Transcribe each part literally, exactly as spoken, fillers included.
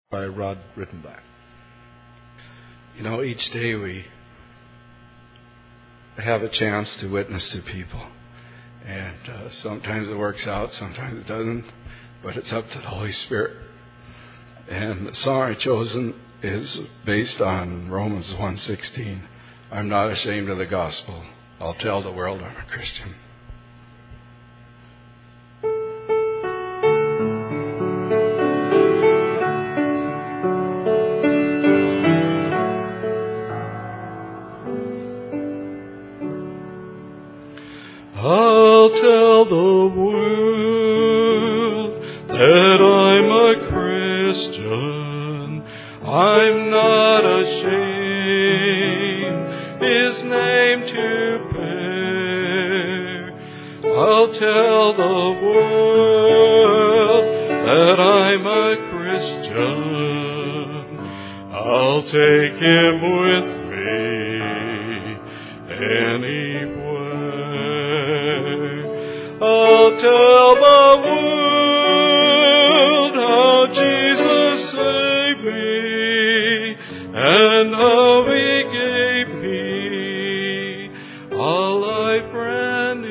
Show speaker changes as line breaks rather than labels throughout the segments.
By Rod Rittenbach. You know, each day we have a chance to witness to people. And uh, sometimes it works out, sometimes it doesn't. But it's up to the Holy Spirit. And the song I've chosen is based on Romans one sixteen. I'm not ashamed of the gospel. I'll tell the world I'm a Christian.
I'll tell the world that I'm a Christian. I'm not ashamed His name to bear. I'll tell the world that I'm a Christian. I'll take Him with me anywhere. I'll tell the world how Jesus saved me and how He gave me a life brand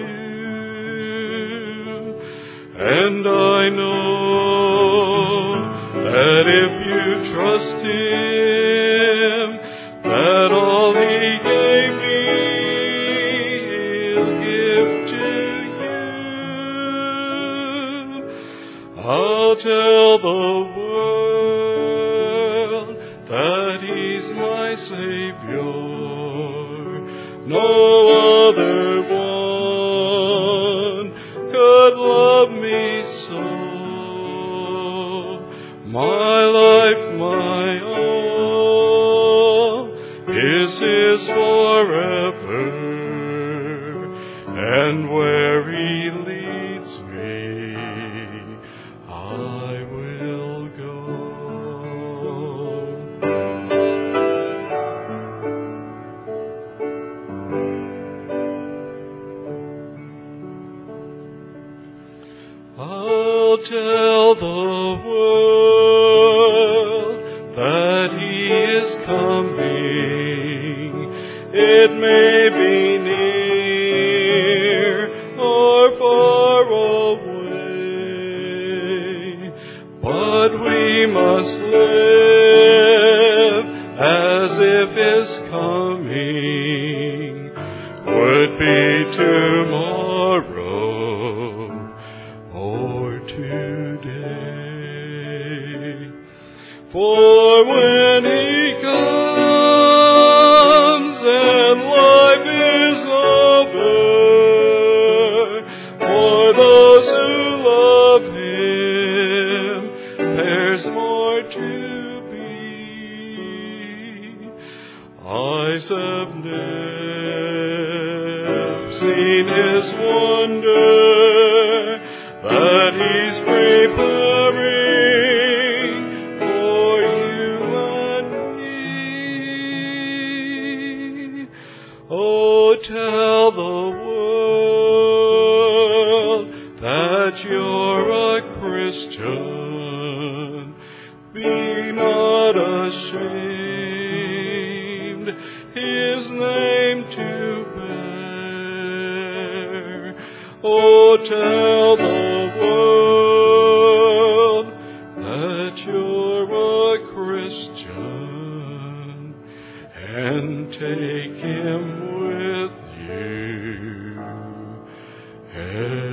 new. And I know that if you trust Him, that all He gave me He'll give to I'll tell the world that He's my Savior. No other one could love me so. My life, my all, is His forever. And where He leads me, I will go. I'll tell the world that He is coming. It may be near or far away, but we must live as if His coming would be tomorrow or today. For when He comes and life is over, for those who love Him, there's more to be. Eyes have never seen His wonder that He's preparing for you and me. Oh, tell the world that you're a Christian. Be not ashamed His name to bear. Oh, tell the world that you're a Christian and take Him with you.